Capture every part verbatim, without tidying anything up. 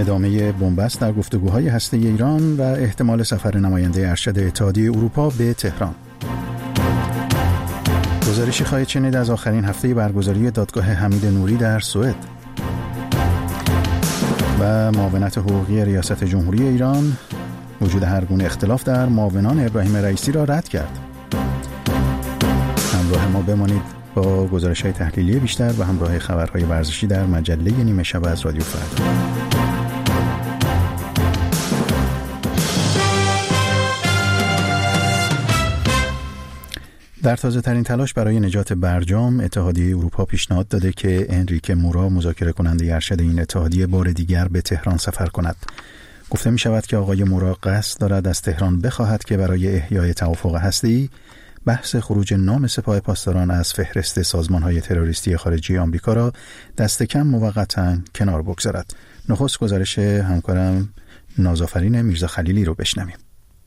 ادامه بنبست در گفتگوهای هسته‌ای ایران و احتمال سفر نماینده ارشد اتحادیه اروپا به تهران. گزارشی خواهید شنید از آخرین هفته برگزاری دادگاه حمید نوری در سوئد. و معاونت حقوقی ریاست جمهوری ایران وجود هر گونه اختلاف در معاونان ابراهیم رئیسی را رد کرد. همراه ما بمانید با گزارش‌های تحلیلی بیشتر و همراه خبرهای ورزشی در مجله نیمه شب از رادیو فردا. در تازه ترین تلاش برای نجات برجام، اتحادیه اروپا پیشنهاد داده که انریکه مورا، مذاکره کننده ارشد این اتحادیه، بار دیگر به تهران سفر کند. گفته می شود که آقای مورا قصد دارد از تهران بخواهد که برای احیای توافق هسته‌ای بحث خروج نام سپاه پاسداران از فهرست سازمان‌های تروریستی خارجی آمریکا را دست کم موقتاً کنار بگذارد. نخست گزارش همکارم نازآفرین میرزا خلیلی رو بشنویم.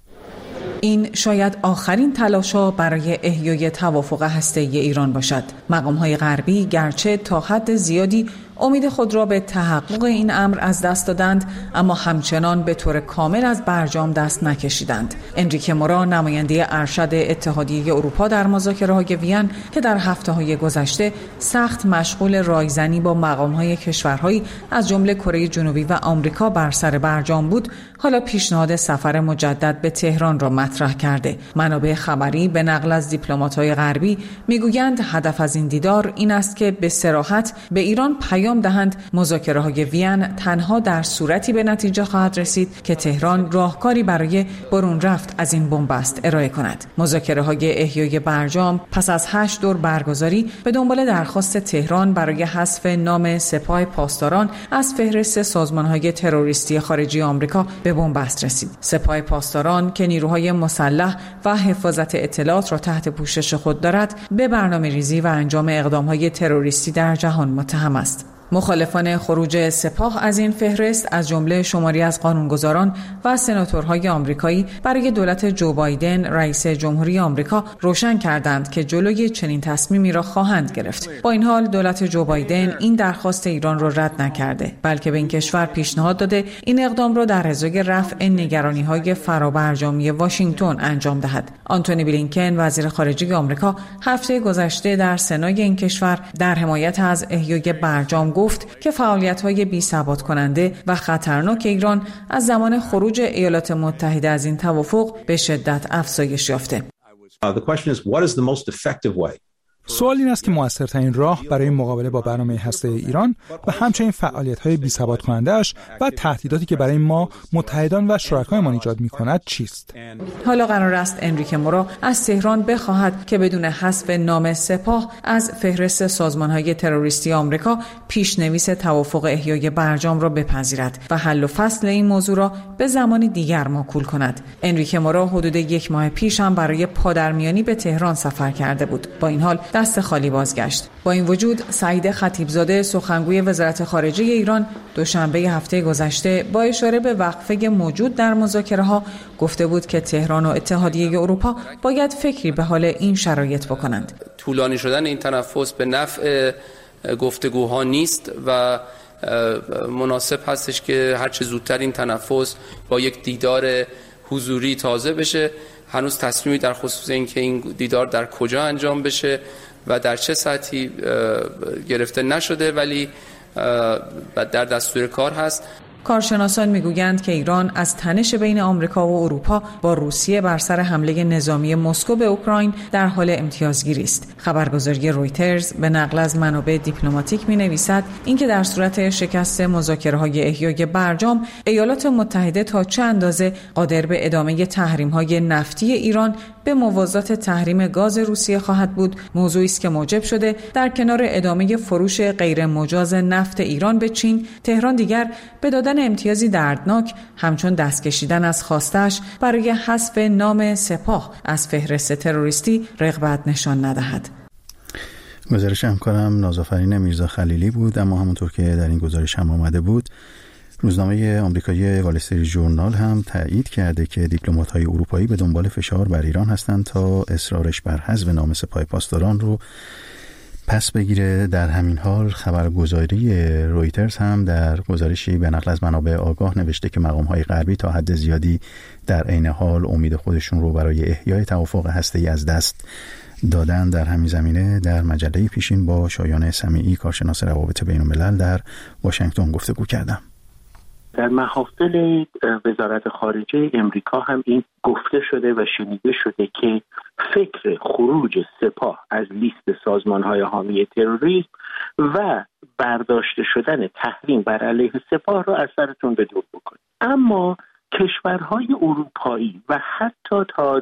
این شاید آخرین تلاش‌ها برای احیای توافق هسته‌ای ایران باشد. مقام‌های غربی گرچه تا حد زیادی امید خود را به تحقق این امر از دست دادند، اما همچنان به طور کامل از برجام دست نکشیدند. انریکه مورا، نماینده ارشد اتحادیه اروپا در مذاکره‌های وین که در هفته‌های گذشته سخت مشغول رایزنی با مقام‌های کشورهایی از جمله کره جنوبی و آمریکا بر سر برجام بود، حالا پیشنهاد سفر مجدد به تهران را مطرح کرده. منابع خبری به نقل از دیپلمات‌های غربی میگویند هدف از این دیدار این است که به صراحت به ایران پیام دهند مذاکره‌های وین تنها در صورتی به نتیجه خواهد رسید که تهران راهکاری برای برون رفت از این بنبست ارائه کند. مذاکره‌های احیای برجام پس از هشت دور برگزاری به دنبال درخواست تهران برای حذف نام سپاه پاسداران از فهرست سازمان‌های تروریستی خارجی آمریکا به بنبست رسید. سپاه پاسداران که نیروهای مسلح و حفاظت اطلاعات را تحت پوشش خود دارد، به برنامه‌ریزی و انجام اقدام‌های تروریستی در جهان متهم است. مخالفان خروج سپاه از این فهرست از جمله شماری از قانونگذاران و سناتورهای آمریکایی برای دولت جو بایدن رئیس جمهوری آمریکا روشن کردند که جلوی چنین تصمیمی را خواهند گرفت. با این حال دولت جو بایدن این درخواست ایران را رد نکرده، بلکه به این کشور پیشنهاد داده این اقدام را در ازای رفع نگرانی‌های فرابرجامی واشنگتن انجام دهد. آنتونی بلینکن وزیر خارجه آمریکا هفته گذشته در سنای این کشور در حمایت از احیای برجام گفت که فعالیت‌های بی‌ثبات کننده و خطرناک ایران از زمان خروج ایالات متحده از این توافق به شدت افزایش یافته. سوال این است که مؤثرترین راه برای مقابله با برنامه هسته ایران و همچنین فعالیت‌های بی‌ثبات کننده‌اش و تهدیداتی که برای ما، متحدان و شرکایمان ایجاد می‌کند چیست؟ حالا قرار است انریکه مورا از تهران بخواهد که بدون حذف نام سپاه از فهرست سازمان‌های تروریستی آمریکا پیش‌نویس توافق احیای برجام را بپذیرد و حل و فصل این موضوع را به زمانی دیگر موکول کند. انریکه مورا حدود یک ماه پیش هم برای پادرمیانی به تهران سفر کرده بود. با این حال دست خالی بازگشت. با این وجود سعید خطیبزاده سخنگوی وزارت خارجه ایران دوشنبه هفته گذشته با اشاره به وقفه موجود در مذاکره‌ها گفته بود که تهران و اتحادیه اروپا باید فکری به حال این شرایط بکنند. طولانی شدن این تنفس به نفع گفتگوها نیست و مناسب هستش که هر چه زودتر این تنفس با یک دیدار حضوری تازه بشه. هنوز تصمیمی در خصوص اینکه این دیدار در کجا انجام بشه و در چه سطحی گرفته نشده، ولی در دستور کار هست. کارشناسان میگویند که ایران از تنش بین آمریکا و اروپا با روسیه بر سر حمله نظامی مسکو به اوکراین در حال امتیازگیری است. خبرگزاری رویترز به نقل از منابع دیپلماتیک می‌نویسد اینکه در صورت شکست مذاکره‌های احیای برجام، ایالات متحده تا چه اندازه قادر به ادامه تحریم‌های نفتی ایران به موازات تحریم گاز روسیه خواهد بود، موضوعی است که موجب شده در کنار ادامه فروش غیر مجاز نفت ایران به چین، تهران دیگر به دادن امتیازی دردناک همچون دست کشیدن از خواستش برای حذف نام سپاه از فهرست تروریستی رغبت نشان ندهد. گزارش همکارم نازآفرین میرزا خلیلی بود. اما همونطور که در این گزارش هم آمده بود، روزنامه آمریکایی وال استریت ژورنال هم تایید کرده که دیپلمات‌های اروپایی به دنبال فشار بر ایران هستند تا اصرارش بر حذف نام سپاه پاسداران رو پس بگیره. در همین حال خبرگزاری رویترز هم در گزارشی به نقل از منابع آگاه نوشته که مقام‌های غربی تا حد زیادی در عین حال امید خودشون رو برای احیای توافق هسته‌ای از دست دادن. در همین زمینه در مجله پیشین با شایان سمیعی کارشناس روابط بین‌الملل در واشنگتن گفتگو کردم. در محافل وزارت خارجه امریکا هم این گفته شده و شنیده شده که فکر خروج سپاه از لیست سازمان‌های حامی تروریسم و برداشته شدن تحریم بر علیه سپاه را از سرتون به دور بکنید. اما کشورهای اروپایی و حتی تا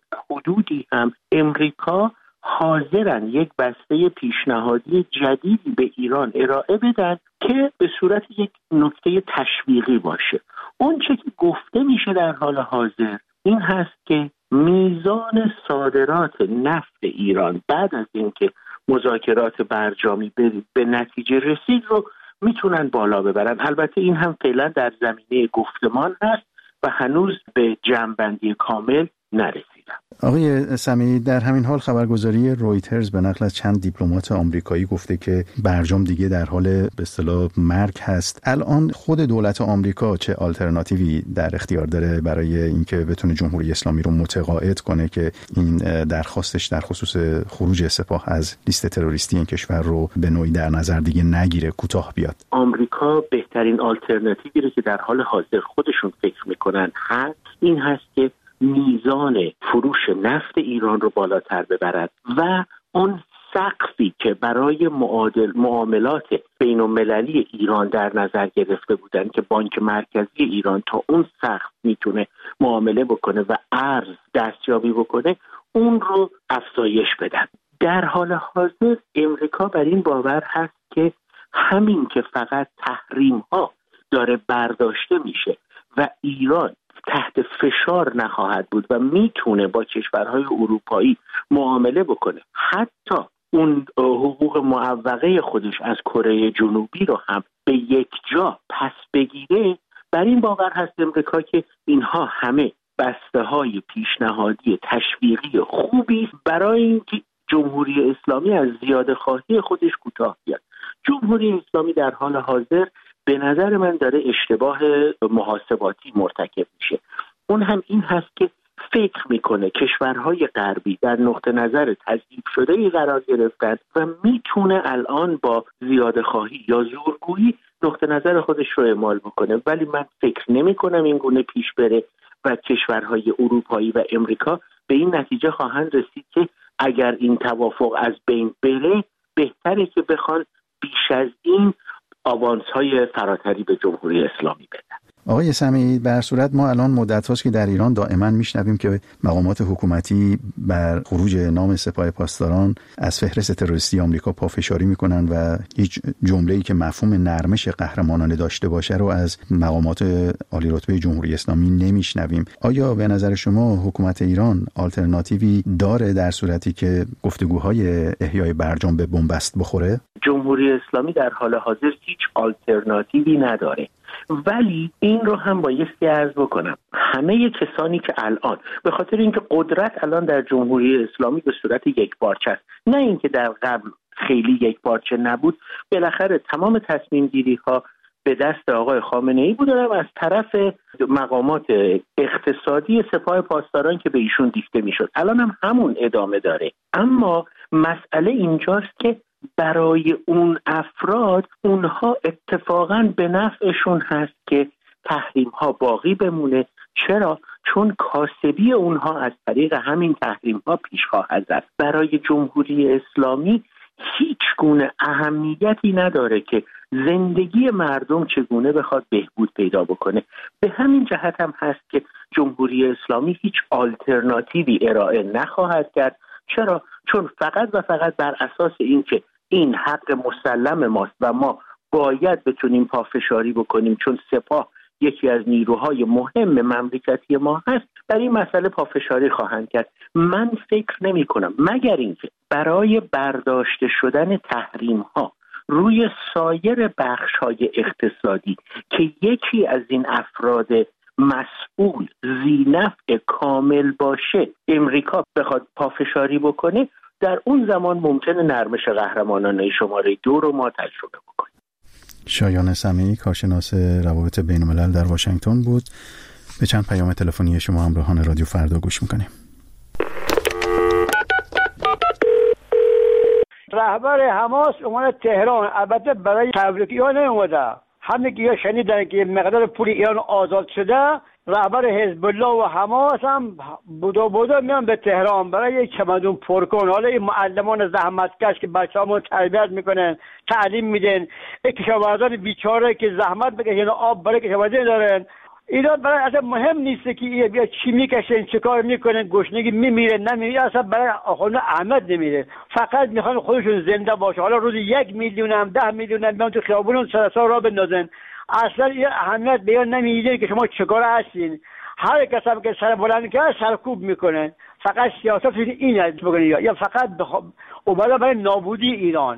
حدودی هم امریکا حاضرن یک بسته پیشنهادی جدیدی به ایران ارائه بدن که به صورت یک نکته تشویقی باشه. اون چه که گفته میشه در حال حاضر این هست که میزان صادرات نفت ایران بعد از اینکه مذاکرات برجامی به نتیجه رسید رو میتونن بالا ببرن. البته این هم فعلا در زمینه گفتمان هست و هنوز به جمع‌بندی کامل نرسیدن. آقای سمیعی، در همین حال خبرگزاری رویترز به نقل از چند دیپلمات آمریکایی گفته که برجام دیگه در حال به اصطلاح مرگ هست. الان خود دولت آمریکا چه آلترناتیوی در اختیار داره برای اینکه بتونه جمهوری اسلامی رو متقاعد کنه که این درخواستش در خصوص خروج سپاه از لیست تروریستی این کشور رو به نوعی در نظر دیگه نگیره، کوتاه بیاد؟ آمریکا بهترین آلترناتیوی رو که در حال حاضر خودشون فکر میکنن هست این هست که میزان فروش نفت ایران رو بالاتر ببرد و اون سقفی که برای معادل معاملات بین المللی ایران در نظر گرفته بودن که بانک مرکزی ایران تا اون سقف میتونه معامله بکنه و ارز دستیابی بکنه اون رو افزایش بدن. در حال حاضر امریکا بر این باور هست که همین که فقط تحریم ها داره برداشته میشه و ایران تحت فشار نخواهد بود و میتونه با کشورهای اروپایی معامله بکنه، حتی اون حقوق معوقه خودش از کره جنوبی رو هم به یک جا پس بگیره، بر این باور هست امریکا که اینها همه بسته های پیشنهادی تشویقی خوبی است برای اینکه جمهوری اسلامی از زیاده خواهی خودش کوتاه بیاد. جمهوری اسلامی در حال حاضر به نظر من داره اشتباه محاسباتی مرتکب میشه. اون هم این هست که فکر میکنه کشورهای غربی در نقطه نظر تضعیف شده ای قرار گرفتن و میتونه الان با زیاده خواهی یا زورگویی نقطه نظر خودش رو اعمال بکنه، ولی من فکر نمی کنم این گونه پیش بره و کشورهای اروپایی و امریکا به این نتیجه خواهند رسید که اگر این توافق از بین بره بهتره که بخوان بیش از این آوانس‌های فراتری به جمهوری اسلامی بدن. آقای سمیعی، به هر صورت ما الان مدت هاست که در ایران دائما میشنویم که مقامات حکومتی بر خروج نام سپاه پاسداران از فهرست تروریستی آمریکا پافشاری میکنن و هیچ جمله‌ای که مفهوم نرمش قهرمانانه داشته باشه رو از مقامات عالی رتبه جمهوری اسلامی نمیشنویم. آیا به نظر شما حکومت ایران آلترناتیوی داره در صورتی که گفتگوهای احیای برجام به بنبست بخوره؟ جمهوری اسلامی در حال حاضر هیچ آلترناتیوی نداره، ولی این رو هم بایستی عرض بکنم همه کسانی که الان به خاطر اینکه قدرت الان در جمهوری اسلامی به صورت یک پارچه است، نه اینکه در قبل خیلی یک پارچه نبود، بالاخره تمام تصمیم گیری ها به دست آقای خامنه ای بود و از طرف مقامات اقتصادی سپاه پاسداران که به ایشون دیکته میشد، الان هم همون ادامه داره. اما مسئله اینجاست که برای اون افراد اونها اتفاقاً به نفعشون هست که تحریم ها باقی بمونه. چرا؟ چون کاسبی اونها از طریق همین تحریم ها پیش خواهد رفت. برای جمهوری اسلامی هیچ گونه اهمیتی نداره که زندگی مردم چگونه بخواد بهبود پیدا بکنه. به همین جهت هم هست که جمهوری اسلامی هیچ آلترناتیوی ارائه نخواهد کرد. چرا؟ چون فقط و فقط بر اساس اینکه این حق مسلم ماست و ما باید بتونیم پافشاری بکنیم چون سپاه یکی از نیروهای مهم مملکتی ما هست، در این مسئله پافشاری خواهند کرد. من فکر نمی کنم مگر اینکه برای برداشته شدن تحریم ها روی سایر بخش های اقتصادی که یکی از این افراد مسئول ذی نفع کامل باشه امریکا بخواد پافشاری بکنه، در اون زمان ممکنه نرمش قهرمانانه شماره دو رو ما تجربه بکنیم. شایان سمیعی، کارشناس روابط بین‌الملل در واشنگتن بود. به چند پیام تلفنی شما همراهان رادیو فردا گوش میکنیم. رهبر حماس اومد تهران، البته برای تبریکی ها نیومده، همه که شنیدن که مقدار پول ایران آزاد شده، رهبر حزب الله و حماس هم بودا بودا میان به تهران برای یک چمدون پر کن. حالا این معلمان زحمتکش که بچه‌هامون تربیت میکنن، تعلیم میدن، کشاورزان بیچاره که زحمت بکشن، آب برای کشاورزی دارن، اینا برای اصلا مهم نیست که یه بیا چی میکشن، چه کار میکنن، گشنگی میمیره نمیمیره، اصلا برای آخوند احمد نمیره، فقط میخوان خودشون زنده باشه. حالا روزی یک میلیون هم ده میلیون هم میان تو خیابون سرسا را بندازن، اصلا یه اهمیت به اینا نمیده که شما چه کار هستین. هر کس هم که سر بلند کرد سرکوب میکنن. فقط سیاست این است بکنه یا فقط اومدن برای نابودی ایران.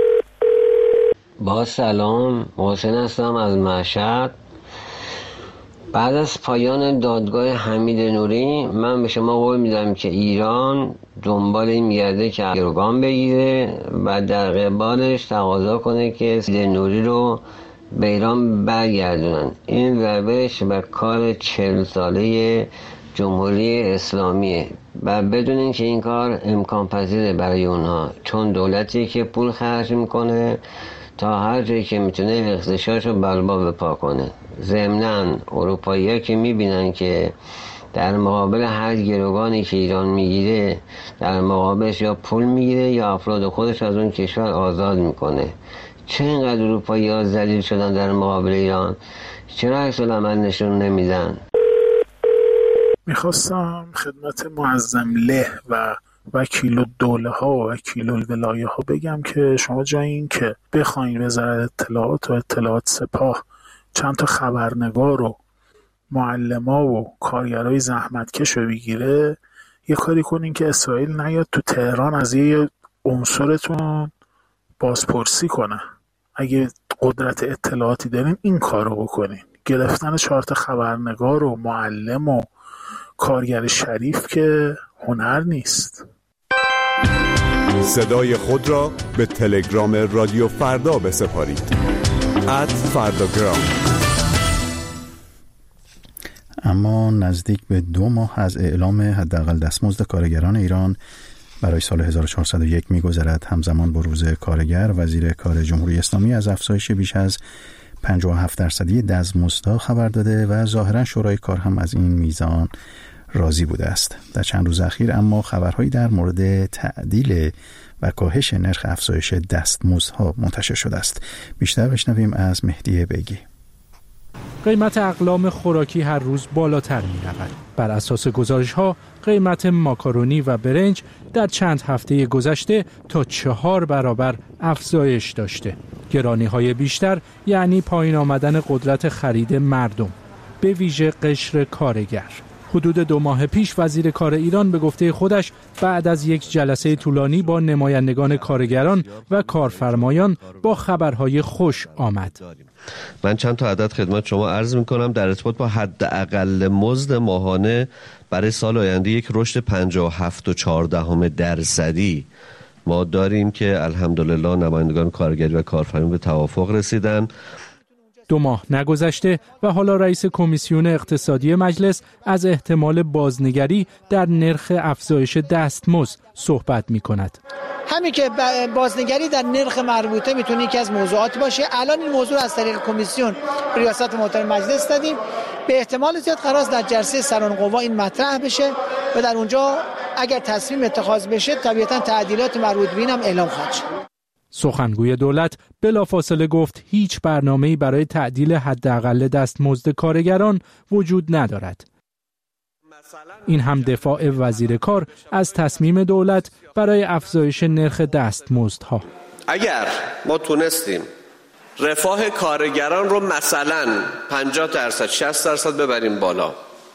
با سلام، محسن هستم از مشهد. بعد از پایان دادگاه حمید نوری من به شما قول میدم که ایران دنبال این میگرده که گروگان بگیره و در قبالش تقاضا کنه که حمید نوری رو به ایران برگردونن. این روش و کار چهل ساله جمهوری اسلامیه و بدونین که این کار امکان پذیره برای اونها، چون دولتی که پول خرج میکنه تا هر جایی که میتونه اقتصادش رو بربا بپا کنه. ضمناً اروپایی‌ها که میبینن که در مقابل هر گروگانی که ایران میگیره در مقابلش یا پول میگیره یا افراد خودش از اون کشور آزاد میکنه. چه اینقدر اروپایی‌ها ذلیل شدن در مقابل ایران؟ چرا عکس العمل نشون نمیدن؟ میخواستم خدمت معظم له و وکیل الدوله ها و وکیل الولایه ها بگم که شما جای این که بخواین وزارت اطلاعات و اطلاعات سپاه چند تا خبرنگار و معلما و کارگرای زحمتکش رو بگیره، یه کاری کنین که اسرائیل نیاد تو تهران از یه عنصرتون بازپرسی کنه. اگه قدرت اطلاعاتی دارین این کار رو بکنین. گرفتن چهار تا خبرنگار و معلم و کارگر شریف که هنر نیست. صدای خود را به تلگرام رادیو فردا بسپارید. ات فرداگرام. اما نزدیک به دو ماه از اعلام حداقل دستمزد کارگران ایران برای سال هزار و چهارصد و یک می‌گذرد. همزمان با روز کارگر، وزیر کار جمهوری اسلامی از افزایش بیش از پنجاه و هفت درصدی دستمزدها خبر داده و ظاهرا شورای کار هم از این میزان راضی بوده است. در چند روز اخیر اما خبرهایی در مورد تعدیل و کاهش نرخ افزایش دستمزدها منتشر شده است. بیشتر بشنویم از مهدی بیگی. قیمت اقلام خوراکی هر روز بالاتر می رود. بر اساس گزارش ها قیمت ماکارونی و برنج در چند هفته گذشته تا چهار برابر افزایش داشته. گرانی های بیشتر یعنی پایین آمدن قدرت خرید مردم، به ویژه قشر کارگر. حدود دو ماه پیش وزیر کار ایران به گفته خودش بعد از یک جلسه طولانی با نمایندگان کارگران و کارفرمایان با خبرهای خوش آمد. من چند تا عدد خدمت شما عرض می‌کنم در ارتباط با حداقل مزد ماهانه برای سال آینده یک رشد پنجاه و هفت و چهار دهم درصدی ما داریم که الحمدلله نمایندگان کارگری و کارفرمایان به توافق رسیدن. دو ماه نگذشته و حالا رئیس کمیسیون اقتصادی مجلس از احتمال بازنگری در نرخ افزایش دستمزد صحبت می کند. همین که بازنگری در نرخ مربوطه میتونه یکی از موضوعات باشه. الان این موضوع از طریق کمیسیون ریاست محترم مجلس دادیم. به احتمال زیاد قرار در جلسه سران قوا این مطرح بشه و در اونجا اگر تصمیم اتخاذ بشه طبیعتا تعدیلات مربوط به این هم اعلام خواهد شد. سخنگوی دولت بلافاصله گفت هیچ برنامه‌ای برای تعدیل حداقل دستمزد کارگران وجود ندارد. این هم دفاع وزیر کار از تصمیم دولت برای افزایش نرخ دستمزدها. اگر ما تونستیم رفاه کارگران رو مثلا پنجاه درصد شصت درصد ببریم بالا،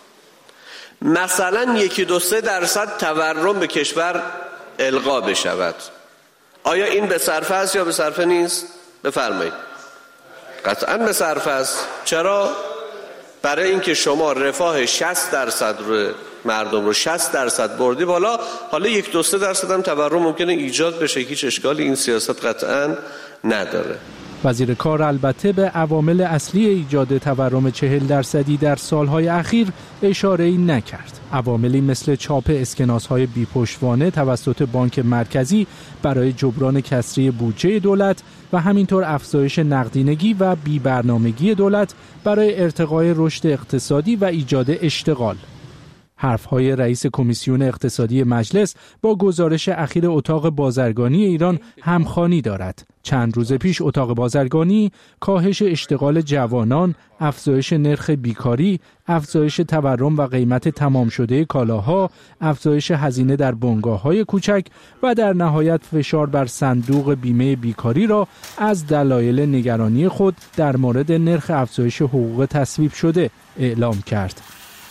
مثلا یکی دو سه درصد تورم به کشور القا بشود، آیا این به صرفه است یا به صرفه نیست؟ بفرمایید. قطعاً به صرفه است. چرا؟ برای اینکه شما رفاه شصت درصد رو مردم رو شصت درصد بردی بالا، حالا یک دو سه درصد هم تورم ممکنه ایجاد بشه، هیچ اشکالی این سیاست قطعاً نداره. وزیر کار البته به عوامل اصلی ایجاد تورم چهل درصدی در سالهای اخیر اشاره‌ای نکرد. عواملی مثل چاپ اسکناس‌های بی‌پشتوانه توسط بانک مرکزی برای جبران کسری بودجه دولت و همینطور افزایش نقدینگی و بی‌برنامگی دولت برای ارتقای رشد اقتصادی و ایجاد اشتغال. حرفهای رئیس کمیسیون اقتصادی مجلس با گزارش اخیر اتاق بازرگانی ایران همخوانی دارد. چند روز پیش اتاق بازرگانی کاهش اشتغال جوانان، افزایش نرخ بیکاری، افزایش تورم و قیمت تمام شده کالاها، افزایش هزینه در بنگاه‌های کوچک و در نهایت فشار بر صندوق بیمه بیکاری را از دلایل نگرانی خود در مورد نرخ افزایش حقوق تصویب شده اعلام کرد.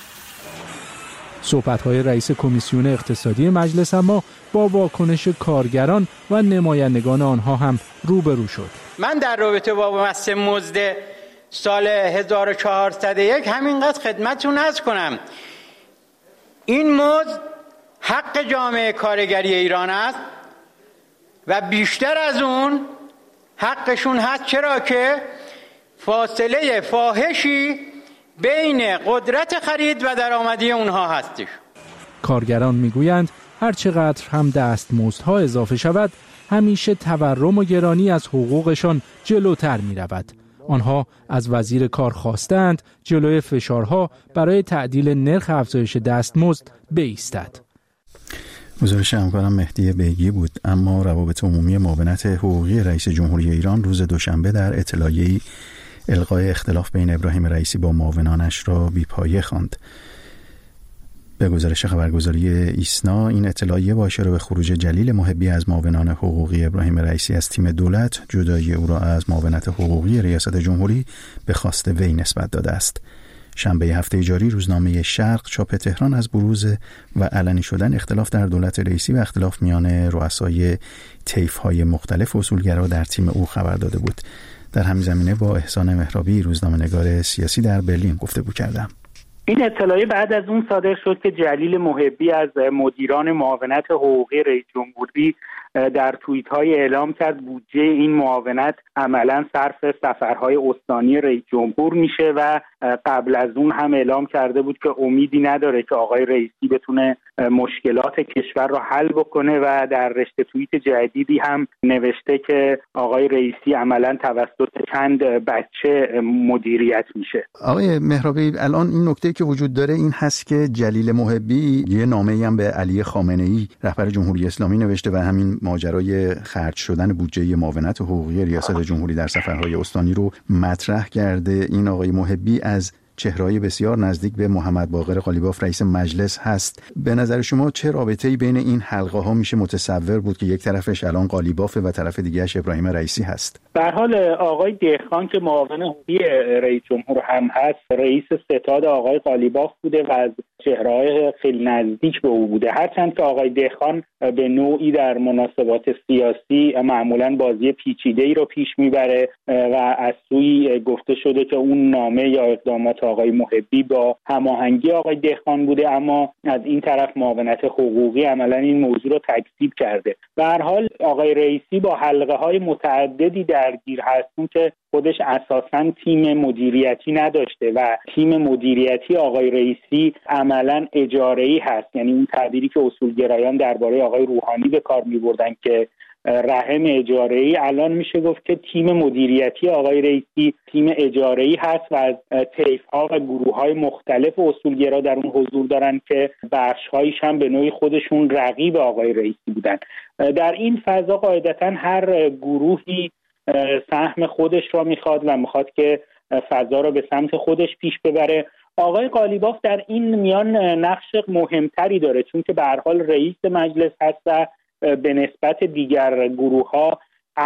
صحبت‌های رئیس کمیسیون اقتصادی مجلس اما با واکنش کارگران و نمایندگان آنها هم روبرو شد. من در رابطه با بحث مزد سال هزار و چهارصد و یک همینقدر خدمتتون عرض کنم، این مزد حق جامعه کارگری ایران است و بیشتر از اون حقشون هست، چرا که فاصله فاحشی بین قدرت خرید و درآمدی اونها هستش. کارگران میگویند هر چقدر هم دستمزدها اضافه شود، همیشه تورم و گرانی از حقوقشان جلوتر می رود. آنها از وزیر کار خواستند جلوی فشارها برای تعدیل نرخ افزایش دستمزد بایستد. گزارش همکارم مهدی بیگی بود. اما روابط عمومی معاونت حقوقی رئیس جمهوری ایران روز دوشنبه در اطلاعیه‌ای الغای اختلاف بین ابراهیم رئیسی با معاونانش را بی‌پایه خواند. به گزارش خبرگزاری ایسنا، این اطلاعیه با اشاره به خروج جلیل محبی از معاونان حقوقی ابراهیم رئیسی از تیم دولت، جدایی او را از معاونت حقوقی ریاست جمهوری به خواست وی نسبت داده است. شنبه هفته جاری روزنامه شرق چاپ تهران از بروز و علنی شدن اختلاف در دولت رئیسی و اختلاف میان رؤسای طیف‌های مختلف اصولگرا در تیم او خبر داده بود. در همین زمینه با احسان مهرابی، روزنامه‌نگار سیاسی در برلین گفتگو کردم. این اطلاعیه بعد از اون صادر شد که جلیل محبی از مدیران معاونت حقوقی رئیس جمهوری در توییت‌های اعلام کرد بودجه این معاونت عملاً صرف سفرهای استانی رئیس جمهور میشه و قبل از اون هم اعلام کرده بود که امیدی نداره که آقای رئیسی بتونه مشکلات کشور رو حل بکنه و در رشته توییت جدیدی هم نوشته که آقای رئیسی عملاً توسط چند بچه مدیریت میشه. آقای مهرابی، الان این نکته که وجود داره این هست که جلیل محبی یه نامه‌ای هم به علی خامنه‌ای رهبر جمهوری اسلامی نوشته و همین ماجرای خرج شدن بودجه معاونت حقوقی ریاست جمهوری در سفرهای استانی رو مطرح کرده. این آقای محبی از چهره‌های بسیار نزدیک به محمد باقر قالیباف رئیس مجلس هست. به نظر شما چه رابطه‌ای بین این حلقه ها میشه متصور بود که یک طرفش الان قالیباف و طرف دیگه‌اش ابراهیم رئیسی هست؟ به هر حال آقای دهقان که معاون حقوقی رئیس جمهور هم هست، رئیس ستاد آقای قالیباف بوده و از چهره‌های خیلی نزدیک به او بوده. هرچند که آقای دهقان به نوعی در مناسبات سیاسی معمولاً بازی پیچیده‌ای رو پیش میبره و از سوی گفته شده که اون نامه یا اقدامات آقای محبی با هماهنگی آقای دهقان بوده، اما از این طرف معاونت حقوقی عملاً این موضوع رو تکذیب کرده. به هر حال آقای رئیسی با حلقه‌های متعددی درگیر هستون که خودش اساساً تیم مدیریتی نداشته و تیم مدیریتی آقای رئیسی عملاً اجاره‌ای هست. یعنی اون تعبیری که اصولگرایان درباره آقای روحانی به کار می‌بردن که رحم اجاره‌ای، الان میشه گفت که تیم مدیریتی آقای رئیسی تیم اجاره‌ای هست و از طیف‌ها و گروه‌های مختلف اصولگرا در اون حضور دارن که بخش‌هایش هم به نوعی خودشون رقیب آقای رئیسی بودن. در این فضا قاعدتاً هر گروهی سهم خودش را میخواد و میخواد که فضا را به سمت خودش پیش ببره. آقای قالیباف در این میان نقش مهمتری داره، چون که به هر حال رئیس مجلس هست و به نسبت دیگر گروه‌ها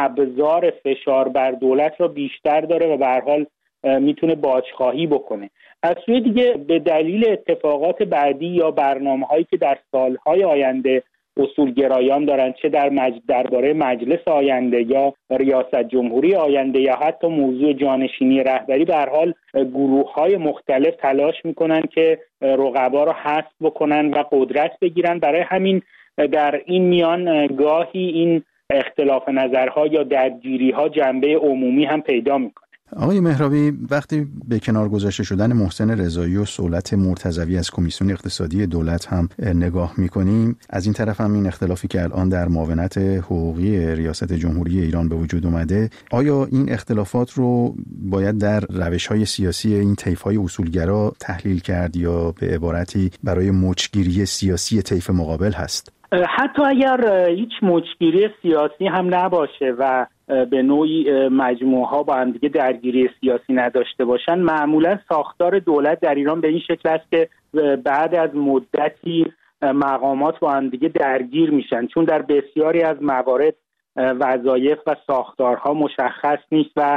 ابزار فشار بر دولت را بیشتر داره و به هر حال میتونه باجخواهی بکنه. از سوی دیگه به دلیل اتفاقات بعدی یا برنامه‌هایی که در سالهای آینده اصولگرایان دارن، چه در مج... درباره مجلس آینده یا ریاست جمهوری آینده یا حتی موضوع جانشینی رهبری. به هر حال گروه‌های مختلف تلاش میکنن که رقبا رو حذف بکنن و قدرت بگیرن. برای همین در این میان گاهی این اختلاف نظرها یا درگیری‌ها جنبه عمومی هم پیدا میکنه. آقای مهرابی، وقتی به کنار گذاشته شدن محسن رضایی و صولت مرتضوی از کمیسیون اقتصادی دولت هم نگاه میکنیم، از این طرف هم این اختلافی که الان در معاونت حقوقی ریاست جمهوری ایران به وجود اومده، آیا این اختلافات رو باید در روش‌های سیاسی این طیف‌های اصولگرا تحلیل کرد یا به عبارتی برای مچگیری سیاسی طیف مقابل هست؟ حتی اگر هیچ مچگیری سیاسی هم نباشه و به نوعی مجموعه ها با هم دیگه درگیری سیاسی نداشته باشن، معمولا ساختار دولت در ایران به این شکل است که بعد از مدتی مقامات با هم دیگه درگیر میشن، چون در بسیاری از موارد وظایف و ساختارها مشخص نیست و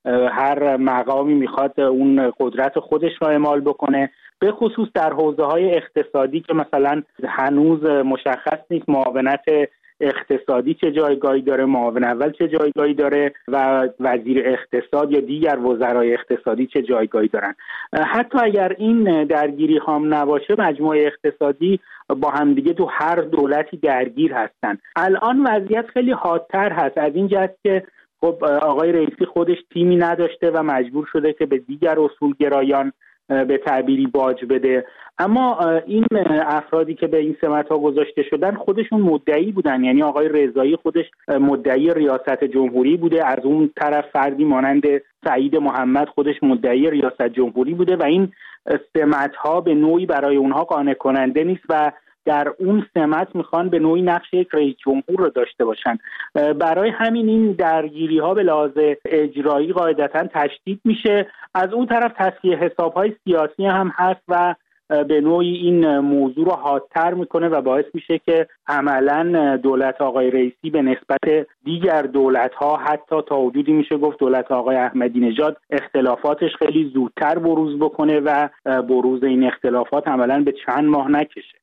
هر مقامی میخواد اون قدرت خودش را اعمال بکنه، به خصوص در حوزه‌های اقتصادی که مثلا هنوز مشخص نیست معاونت اقتصادی چه جایگاهی داره، معاون اول چه جایگاهی داره و وزیر اقتصاد یا دیگر وزرای اقتصادی چه جایگاهی دارن. حتی اگر این درگیری هم نباشه، مجموعه اقتصادی با همدیگه تو هر دولتی درگیر هستن. الان وضعیت خیلی حادتر هست از این جهت که خب آقای رئیسی خودش تیمی نداشته و مجبور شده که به دیگر اصولگرایان به تعبیری باج بده، اما این افرادی که به این سمت‌ها گذاشته شدن خودشون مدعی بودن، یعنی آقای رضایی خودش مدعی ریاست جمهوری بوده، از اون طرف فردی مانند سعید محمد خودش مدعی ریاست جمهوری بوده و این سمت‌ها به نوعی برای اونها قانع کننده نیست و در اون سمت میخوان به نوعی نقش یک رئیس جمهور رو داشته باشن. برای همین این درگیری ها به لحاظ اجرایی قاعدتاً تشدید میشه. از اون طرف تصفیه حساب‌های سیاسی هم هست و به نوعی این موضوع رو حادتر میکنه و باعث میشه که عملاً دولت آقای رئیسی به نسبت دیگر دولت‌ها، حتی تا حدودی میشه گفت دولت آقای احمدی نژاد، اختلافاتش خیلی زودتر بروز بکنه و بروز این اختلافات عملاً به چند ماه نکشه.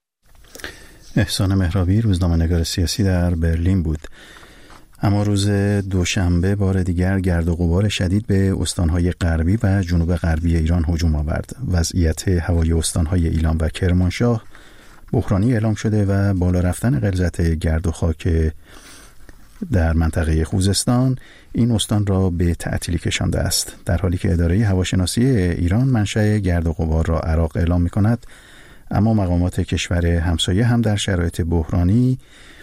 احسان مهرابی، روزنامه‌نگار سیاسی در برلین بود. اما روز دوشنبه بار دیگر گرد و غبار شدید به استانهای غربی و جنوب غربی ایران هجوم آورد. وضعیت هوای استانهای ایلام و کرمانشاه بحرانی اعلام شده و بالا رفتن غلظت گرد و خاک در منطقه خوزستان این استان را به تعطیلی کشانده است، در حالی که اداره هواشناسی ایران منشأ گرد و غبار را عراق اعلام می‌کند. اما مقامات کشور همسایه هم در شرایط بحرانی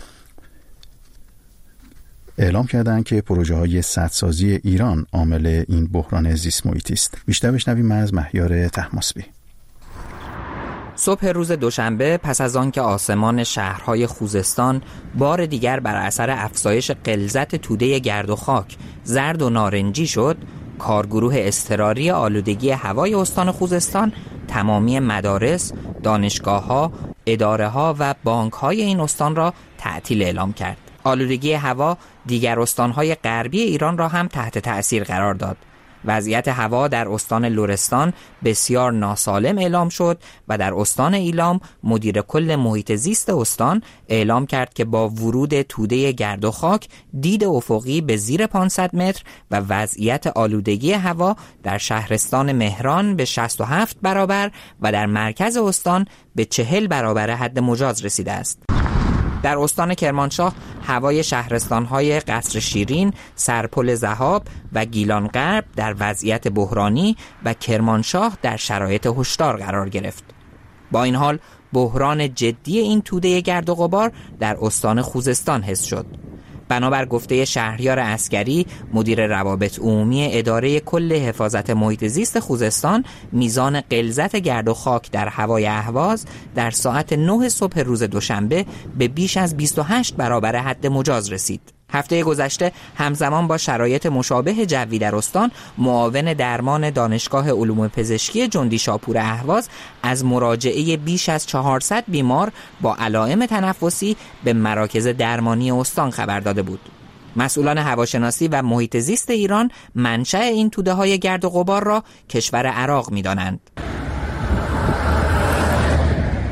اعلام کردند که پروژه‌های سدسازی ایران عامل این بحران زیست محیطی است. بیشتر بشنویم از مهیار طهماسبی. صبح روز دوشنبه پس از آن که آسمان شهرهای خوزستان بار دیگر بر اثر افزایش غلظت توده گرد و خاک زرد و نارنجی شد، کارگروه اضطراری آلودگی هوای استان خوزستان تمامی مدارس، دانشگاه‌ها، اداره‌ها و بانک‌های این استان را تعطیل اعلام کرد. آلودگی هوا دیگر استان‌های غربی ایران را هم تحت تأثیر قرار داد. وضعیت هوا در استان لرستان بسیار ناسالم اعلام شد و در استان ایلام مدیر کل محیط زیست استان اعلام کرد که با ورود توده گرد و خاک دید افقی به زیر پانصد متر و وضعیت آلودگی هوا در شهرستان مهران به شصت و هفت برابر و در مرکز استان به چهل برابر حد مجاز رسیده است. در استان کرمانشاه هوای شهرستان‌های قصر شیرین، سرپل ذهاب و گیلان غرب در وضعیت بحرانی و کرمانشاه در شرایط هشدار قرار گرفت. با این حال بحران جدی این توده گرد و غبار در استان خوزستان حس شد. بنابر گفته شهریار عسکری مدیر روابط عمومی اداره کل حفاظت محیط زیست خوزستان، میزان غلظت گرد و خاک در هوای اهواز در ساعت نه صبح روز دوشنبه به بیش از بیست و هشت برابر حد مجاز رسید. هفته گذشته همزمان با شرایط مشابه جوی در استان، معاون درمان دانشگاه علوم پزشکی جندی شاپور اهواز از مراجعه بیش از چهارصد بیمار با علائم تنفسی به مراکز درمانی استان خبر داده بود. مسئولان هواشناسی و محیط زیست ایران منشأ این توده‌های گرد و غبار را کشور عراق می‌دانند.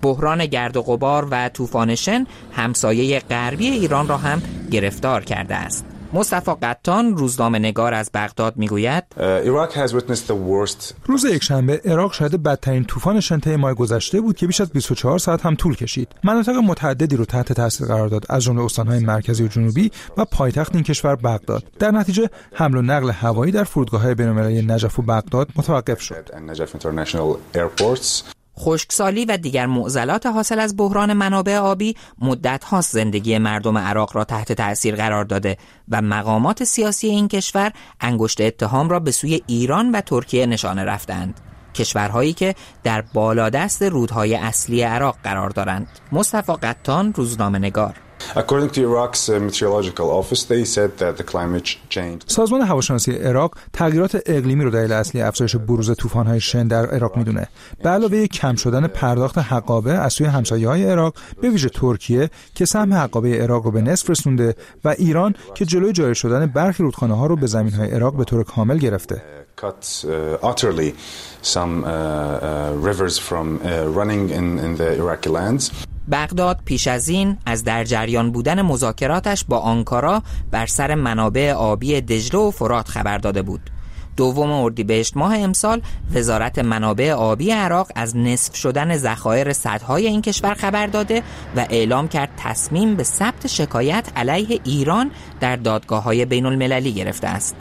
بحران گرد و غبار و طوفان شن همسایه غربی ایران را هم گرفتار کرده است. مصطفی قطان، روزنامه‌نگار از بغداد میگوید روز یکشنبه عراق شاهد بدترین طوفان شن ماه گذشته بود که بیش از بیست و چهار ساعت هم طول کشید. مناطق متعددی رو تحت تاثیر قرار داد، از جمله استان‌های مرکزی و جنوبی و پایتخت این کشور بغداد. در نتیجه حمل و نقل هوایی در فرودگاه‌های بین‌المللی نجف و بغداد متوقف شد. خشکسالی و دیگر معضلات حاصل از بحران منابع آبی مدت هاست زندگی مردم عراق را تحت تأثیر قرار داده و مقامات سیاسی این کشور انگشت اتهام را به سوی ایران و ترکیه نشانه رفتند، کشورهایی که در بالادست رودهای اصلی عراق قرار دارند. مصطفی قطان، روزنامه‌نگار. سازمان هواشناسی عراق تغییرات اقلیمی رو دلیل اصلی افزایش بروز طوفان‌های شن در عراق میدونه. به علاوه کم شدن پرداخت حقابه از سوی همسایه‌های عراق، به ویژه ترکیه که سهم حقابه عراق رو به نصف رسونده و ایران که جلوی جاری شدن برخی رودخانه‌ها رو به زمین‌های عراق به طور کامل گرفته. cut uh, utterly some uh, uh, rivers from uh, running in, in the Iraqi lands. بغداد پیش از این از در جریان بودن مذاکراتش با آنکارا بر سر منابع آبی دجله و فرات خبر داده بود. دوم اردیبهشت ماه امسال وزارت منابع آبی عراق از نصف شدن ذخایر سدهای این کشور خبر داده و اعلام کرد تصمیم به ثبت شکایت علیه ایران در دادگاه‌های بین‌المللی گرفته است.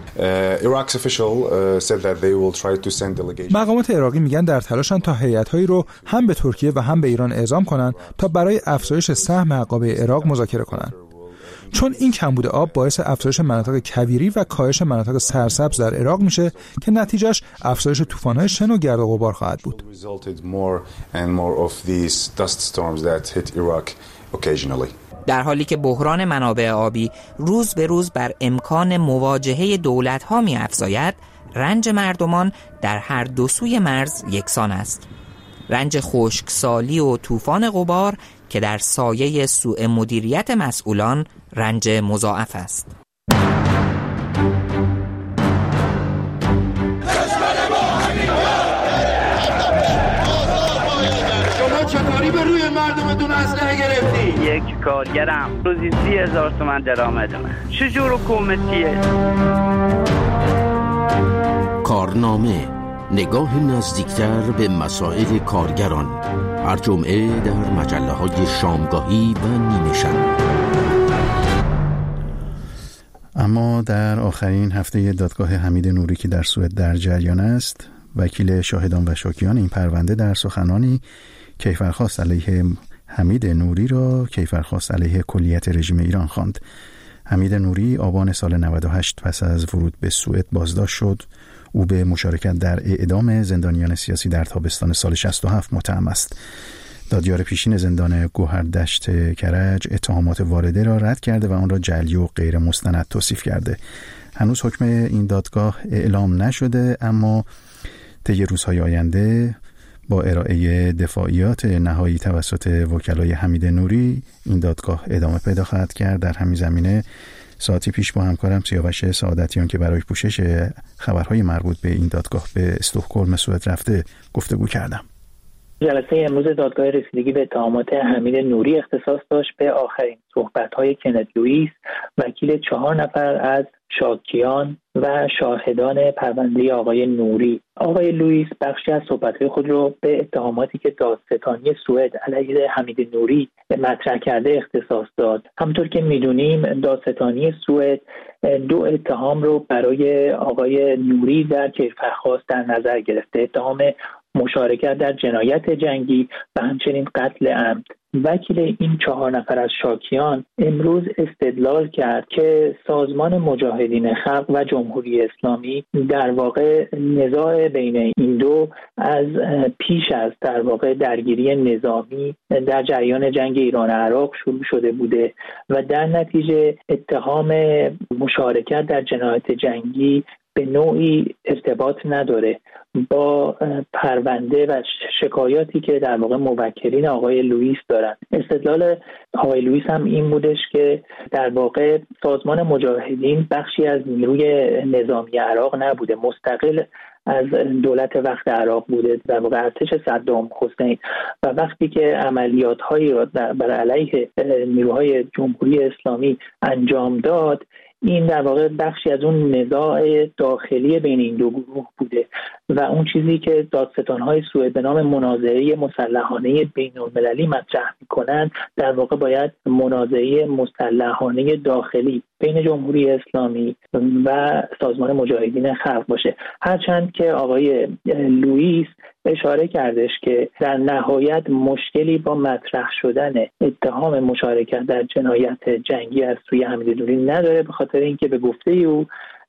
مقامات عراقی میگن در تلاشن تا هیئت‌هایی رو هم به ترکیه و هم به ایران اعزام کنن تا برای افزایش سهم حقابه عراق مذاکره کنن. چون این کمبود آب باعث افزایش مناطق کویری و کاهش مناطق سرسبز در عراق میشه که نتیجهش افزایش طوفان‌های شن و گرد و غبار خواهد بود. در حالی که بحران منابع آبی روز به روز بر امکان مواجهه دولت‌ها می‌افزاید، رنج مردمان در هر دو سوی مرز یکسان است. رنج خشکسالی و طوفان غبار که در سایه سوء مدیریت مسئولان رنج مضاعف است. شما چطوری به روی مردمتون اسلحه گرفتی؟ یک کارگرم روزی سی هزار تومن درآمد من. چجور حکومتیه؟ کارنامه، نگاه نزدیکتر به مسائل کارگران، هر جمعه در مجله‌های شامگاهی و نیمه شب. اما در آخرین هفته دادگاه حمید نوری که در سوئد در جریان است، وکیل شاهدان و شاکیان این پرونده در سخنانی کیفرخواست علیه حمید نوری را کیفرخواست علیه کلیت رژیم ایران خواند. حمید نوری آبان سال نود و هشت پس از ورود به سوئد بازداشت شد. او به مشارکت در اعدام زندانیان سیاسی در تابستان سال شصت و هفت متهم است. دادیار پیشین زندان گوهردشت کرج اتهامات وارده را رد کرده و آن را جعلی و غیر مستند توصیف کرده. هنوز حکم این دادگاه اعلام نشده، اما طی روزهای آینده با ارائه دفاعیات نهایی توسط وکلای حمید نوری این دادگاه ادامه پیدا خواهد کرد. در همین زمینه ساعتی پیش با همکارم سیاوش سعادتیان که برای پوشش خبرهای مربوط به این دادگاه به استکهلم سوئد رفته گفتگو کردم. جلسه امروز دادگاه رسیدگی به اتهامات حمید نوری اختصاص داشت به آخرین صحبت‌های کنت لوئیس، وکیل چهار نفر از شاکیان و شاهدان پرونده آقای نوری. آقای لوئیس بخشی از صحبت‌های خود را به اتهاماتی که دادستانی سوئد علیه حمید نوری مطرح کرده اختصاص داد. همونطور که می‌دونیم دادستانی سوئد دو اتهام رو برای آقای نوری در کیفرخواست در نظر گرفته: اتهام مشارکت در جنایت جنگی و همچنین قتل عمد. وکیل این چهار نفر از شاکیان امروز استدلال کرد که سازمان مجاهدین خلق و جمهوری اسلامی در واقع نزاع بین این دو از پیش از در واقع درگیری نظامی در جریان جنگ ایران عراق شروع شده بوده و در نتیجه اتهام مشارکت در جنایت جنگی به نوعی ارتباط نداره با پرونده و شکایاتی که در واقع موکلین آقای لوئیس دارن. استدلال آقای لوئیس هم این بودش که در واقع سازمان مجاهدین بخشی از نیروی نظامی عراق نبوده، مستقل از دولت وقت عراق بوده، در واقع ارتش صدام حسین، و وقتی که عملیات‌هایی را بر علیه نیروهای جمهوری اسلامی انجام داد، این در واقع بخشی از اون نزاع داخلی بین این دو گروه بوده و اون چیزی که دادستان‌های سوئد به نام منازعه مسلحانه بین‌المللی مطرح می‌کنند در واقع باید منازعه مسلحانه داخلی بین جمهوری اسلامی و سازمان مجاهدین خلق باشه. هرچند که آقای لوئیس اشاره کردش که در نهایت مشکلی با مطرح شدن اتهام مشارکت در جنایت جنگی از سوی حمید نوری نداره، به خاطر اینکه به گفته او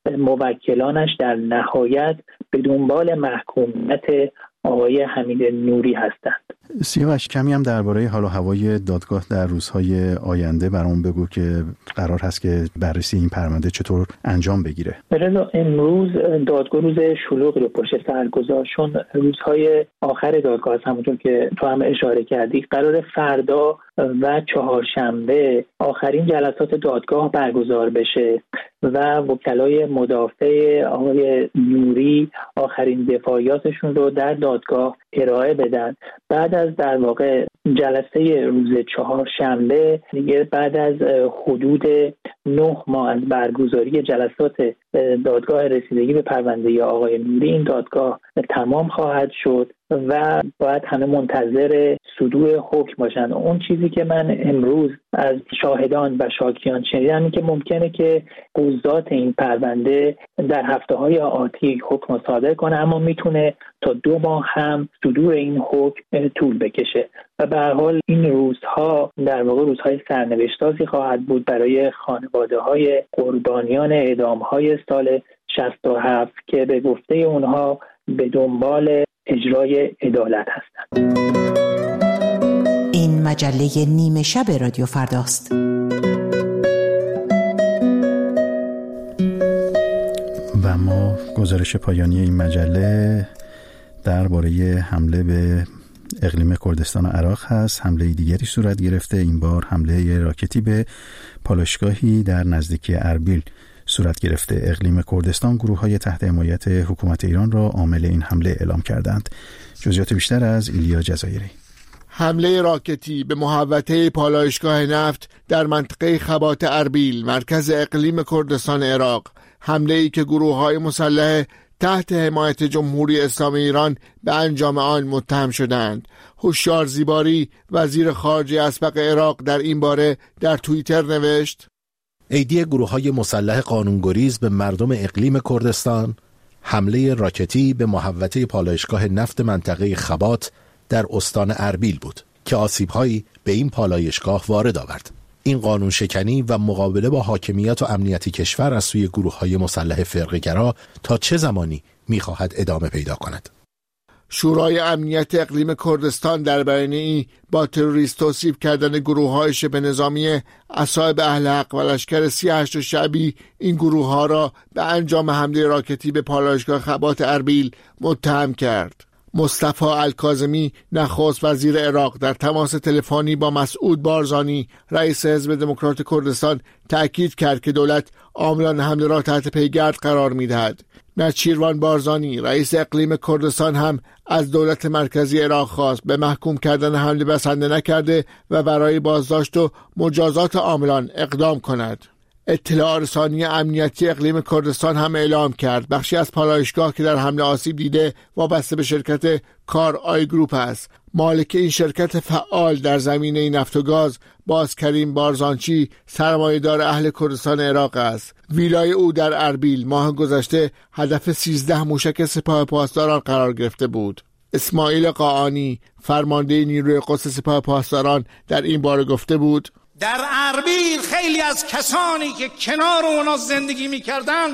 موکلانش در نهایت به دنبال محکومیت آقای حمید نوری هستند. سیاوش، کمی هم درباره حال و هوای دادگاه در روزهای آینده برام بگو که قرار هست که بررسی این پرونده چطور انجام بگیره. رضا، امروز دادگاه روز شلوغی رو پشت سر گذاشت، چون روزهای آخر دادگاه همونطور که تو هم اشاره کردی قرار فردا و چهارشنبه آخرین جلسات دادگاه برگزار بشه و وکلای مدافع آقای نوری آخرین دفاعیاتشون رو در دادگاه ارائه بدن. بعد از در واقع جلسه روز چهارشنبه دیگه، بعد از حدود نه ماه از برگزاری جلسات دادگاه رسیدگی به پرونده آقای نوری، این دادگاه تمام خواهد شد و باید همه منتظر صدور حکم باشن. اون چیزی که من امروز از شاهدان و شاکیان شنیدم این که ممکنه که قضات این پرونده در هفته‌های آتی حکم صادر کنه، اما میتونه تا دو ماه هم صدور این حکم طول بکشه و به هر حال این روزها در واقع روزهای سرنوشت‌سازی خواهد بود برای خانواده‌های قربانیان اعدام‌های سال شصت و هفت که به گفته اونها به دنبال اجرای عدالت هستند. این مجله نیمه شب رادیو فرداست. و ما گزارش پایانی این مجله درباره حمله به اقلیم کردستان و عراق هست. حمله دیگری صورت گرفته، این بار حمله راکتی به پالایشگاهی در نزدیکی اربیل صورت گرفته. اقلیم کردستان گروه‌های تحت حمایت حکومت ایران را عامل این حمله اعلام کردند. جزئیات بیشتر از ایلیا جزایری. حمله راکتی به محوطه پالایشگاه نفت در منطقه خبات اربیل، مرکز اقلیم کردستان عراق، حمله‌ای که گروه‌های مسلح تحت حمایت جمهوری اسلامی ایران به انجام آن متهم شدند. هوشیار زیباری، وزیر خارجه اسبق عراق، در این باره در توییتر نوشت: ایدی گروه‌های مسلح قانونگریز به مردم اقلیم کردستان، حمله راکتی به محوطه پالایشگاه نفت منطقه خبات در استان اربیل بود که آسیب‌هایی به این پالایشگاه وارد آورد. این قانون شکنی و مقابله با حاکمیت و امنیت کشور از سوی گروه‌های مسلح فرقه‌گرا تا چه زمانی می‌خواهد ادامه پیدا کند؟ شورای امنیت اقلیم کردستان در بیانیه‌ای با تروریست توصیف کردن گروه‌های شبه نظامی اصحاب اهل حق و لشکر سی و هشت شعبی این گروه‌ها را به انجام حمله راکتی به پالایشگاه خبات اربیل متهم کرد. مصطفی الکاظمی، نخست وزیر عراق، در تماس تلفنی با مسعود بارزانی، رئیس حزب دموکرات کردستان، تأکید کرد که دولت عاملان حمله را تحت پیگرد قرار می‌دهد. نچیروان بارزانی، رئیس اقلیم کردستان، هم از دولت مرکزی عراق خواست به محکوم کردن حمله بسنده نکرده و برای بازداشت و مجازات عاملان اقدام کند. اطلاع رسانی امنیتی اقلیم کردستان هم اعلام کرد بخشی از پالایشگاه که در حمله آسیب دیده وابسته به شرکت کار آی گروپ است. مالک این شرکت فعال در زمینه نفت و گاز، باز کریم بارزانچی، سرمایه‌دار اهل کردستان عراق است. ویلای او در اربیل ماه گذشته هدف سیزده موشک سپاه پاسداران قرار گرفته بود. اسماعیل قاآنی، فرمانده نیروی قدس سپاه پاسداران، در این باره گفته بود: در اربیل خیلی از کسانی که کنار اونا زندگی میکردن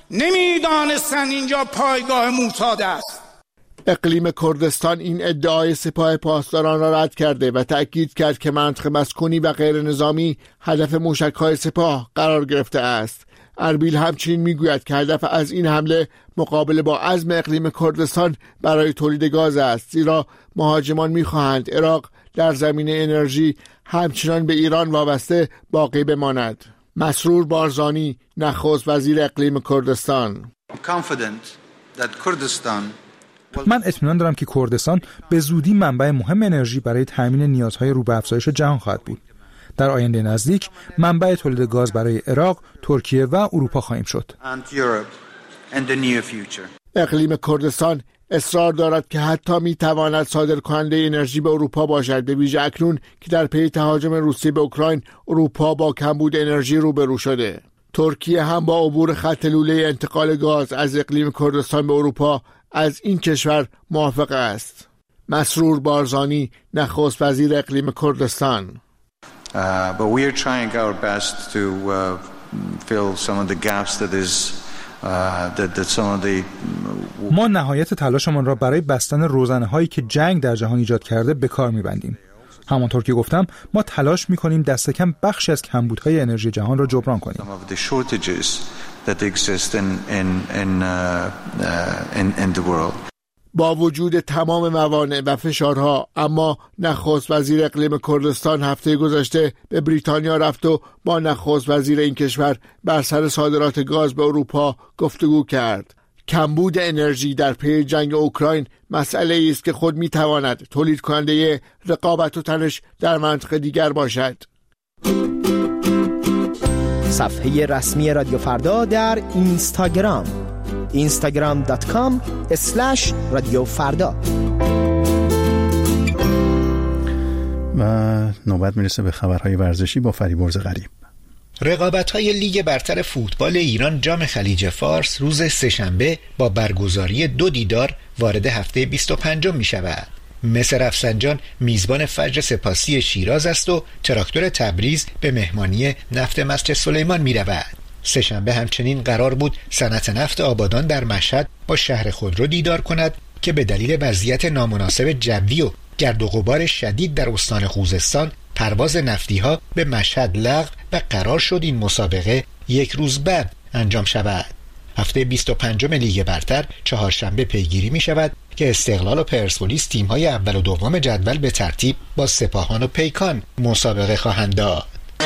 نمیدانستن اینجا پایگاه موساد است. اقلیم کردستان این ادعای سپاه پاسداران را رد کرده و تأکید کرد که منطقه مسکونی و غیر نظامی هدف موشک‌های سپاه قرار گرفته است. اربیل همچنین میگوید که هدف از این حمله مقابله با عزم اقلیم کردستان برای تولید گاز است، زیرا مهاجمان میخواهند عراق در زمینه انرژی همچنان به ایران وابسته باقی بماند. مسرور بارزانی، نخست وزیر اقلیم کردستان: I'm confident من اطمینان دارم که کردستان به زودی منبع مهم انرژی برای تامین نیازهای رو به افزایش جهان خواهد بود. در آینده نزدیک منبع تولید گاز برای عراق، ترکیه و اروپا خواهیم شد. اقلیم کردستان اصرار دارد که حتی می تواند صادر کننده انرژی به اروپا باشد، به ویژه اکنون که در پی تهاجم روسیه به اوکراین اروپا با کمبود انرژی روبرو شده. ترکیه هم با عبور خط لوله انتقال گاز از اقلیم کردستان به اروپا از این کشور موافق است. مسرور بارزانی، نخست وزیر اقلیم کردستان: Uh, but we are trying our best to uh, fill some of the gaps that is uh, that, that some of the ما نهایت تلاشمان را برای بستن روزنه‌هایی که جنگ در جهان ایجاد کرده به کار می‌بندیم. همانطور که گفتم ما تلاش می‌کنیم دست کم بخشی از کمبودهای انرژی جهان را جبران کنیم. some of the shortages that exist in in in uh, uh, in, in the world. با وجود تمام موانع و فشارها، اما نخست وزیر اقلیم کردستان هفته گذشته به بریتانیا رفت و با نخست وزیر این کشور بر سر صادرات گاز به اروپا گفتگو کرد. کمبود انرژی در پی جنگ اوکراین مسئله است که خود میتواند تولید کننده رقابت و تنش در منطقه دیگر باشد. صفحه رسمی رادیو فردا در اینستاگرام اینستاگرام دات کام اسلش رادیو فردا. و نوبت میرسه به خبرهای ورزشی با فریبرز غریب. رقابت‌های لیگ برتر فوتبال ایران جام خلیج فارس روز سه‌شنبه با برگزاری دو دیدار وارد هفته بیست و پنجم می‌شود. مس رفسنجان میزبان فجر سپاسی شیراز است و تراکتور تبریز به مهمانی نفت مسجد سلیمان می‌رود. سه‌شنبه همچنین قرار بود صنعت نفت آبادان در مشهد با شهر خودرو دیدار کند که به دلیل وضعیت نامناسب جوی و گرد و غبار شدید در استان خوزستان پرواز نفتی‌ها به مشهد لغو و قرار شد این مسابقه یک روز بعد انجام شود. هفته بیست و پنجم لیگ برتر چهارشنبه پیگیری می شود که استقلال و پرسپولیس تیم‌های اول و دوم جدول به ترتیب با سپاهان و پیکان مسابقه خواهند داد.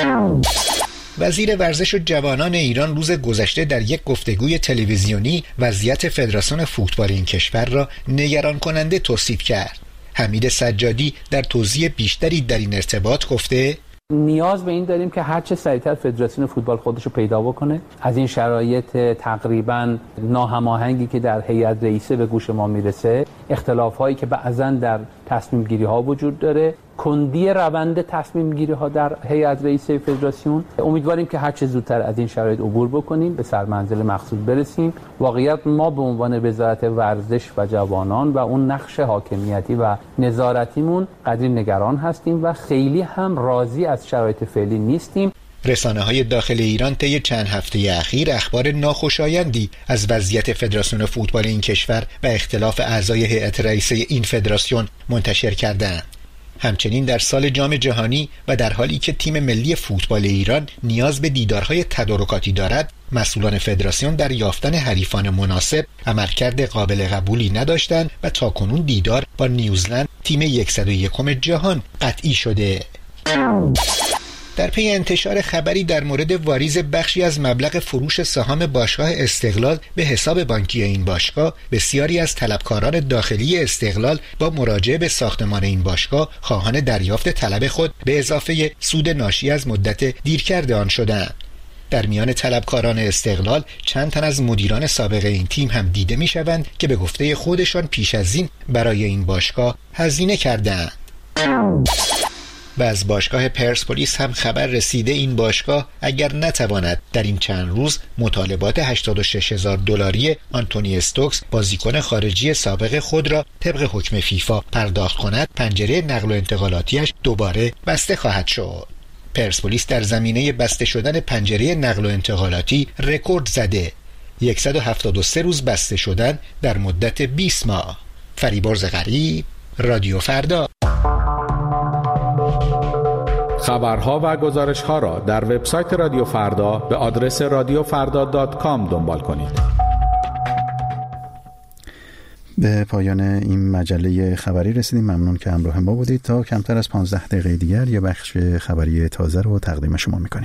وزیر ورزش و جوانان ایران روز گذشته در یک گفتگوی تلویزیونی وضعیت فدراسیون فوتبال این کشور را نگران کننده توصیف کرد. حمید سجادی در توضیح بیشتری در این ارتباط گفته: نیاز به این داریم که هر چه سریعتر فدراسیون فوتبال خودش رو پیدا بکنه. از این شرایط تقریبا ناهماهنگی که در هیئت رئیسه به گوش ما میرسه، اختلاف‌هایی که بعضاً در تصمیم گیری ها وجود داره، کندی روند تصمیم گیری ها در هیئت رئیسه فدراسیون، امیدواریم که هر چه زودتر از این شرایط عبور بکنیم، به سرمنزل مقصود برسیم. واقعیت ما به عنوان وزارت ورزش و جوانان و اون نقش حاکمیتی و نظارتیمون قدری نگران هستیم و خیلی هم راضی از شرایط فعلی نیستیم. رسانه‌های داخل ایران طی چند هفته اخیر اخبار ناخوشایندی از وضعیت فدراسیون فوتبال این کشور و اختلاف اعضای هیئت رئیسه این فدراسیون منتشر کردند. همچنین در سال جام جهانی و در حالی که تیم ملی فوتبال ایران نیاز به دیدارهای تدارکاتی دارد، مسئولان فدراسیون در یافتن حریفان مناسب عملکرد قابل قبولی نداشتند و تاکنون دیدار با نیوزلند تیم صد و یکم جهان قطعی شده. در پی انتشار خبری در مورد واریز بخشی از مبلغ فروش سهام باشگاه استقلال به حساب بانکی این باشگاه، بسیاری از طلبکاران داخلی استقلال با مراجعه به ساختمان این باشگاه خواهان دریافت طلب خود به اضافه سود ناشی از مدت دیرکرد آن شدند. در میان طلبکاران استقلال چند تن از مدیران سابق این تیم هم دیده می‌شوند که به گفته خودشان پیش از این برای این باشگاه هزینه کردند. و از باشگاه پرسپولیس هم خبر رسیده این باشگاه اگر نتواند در این چند روز مطالبات هشتاد و شش هزار دلاری آنتونی استوکس بازیکن خارجی سابق خود را طبق حکم فیفا پرداخت کند، پنجره نقل و انتقالاتیش دوباره بسته خواهد شد. پرسپولیس در زمینه بسته شدن پنجره نقل و انتقالاتی رکورد زده. صد و هفتاد و سه روز بسته شدن در مدت بیست ماه. فریبرز غریب، رادیو فردا. خبرها و گزارش‌ها را در وبسایت رادیو فردا به آدرس رادیو فردا دات کام دنبال کنید. به پایان این مجله خبری رسیدیم. ممنون که همراه ما بودید. تا کمتر از پانزده دقیقه دیگر یه بخش خبری تازه رو تقدیم شما می‌کنیم.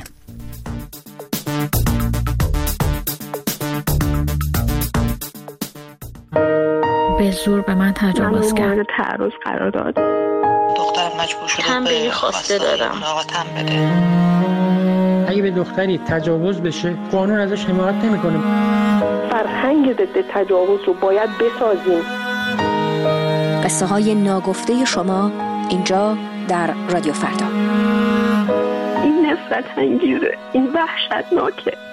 به زور به من تجاوز کرد. مورد تعرض قرار داد. دخترم مجبور شده تنبیه خواسته دادم. ملاقاتم بده. اگه به دختری تجاوز بشه قانون ازش حمایت نمیکنه. فرهنگ ضد تجاوز رو باید بسازیم. قصه های ناگفته شما اینجا در رادیو فردا. این نفرت انگیزه، این وحشتناکه.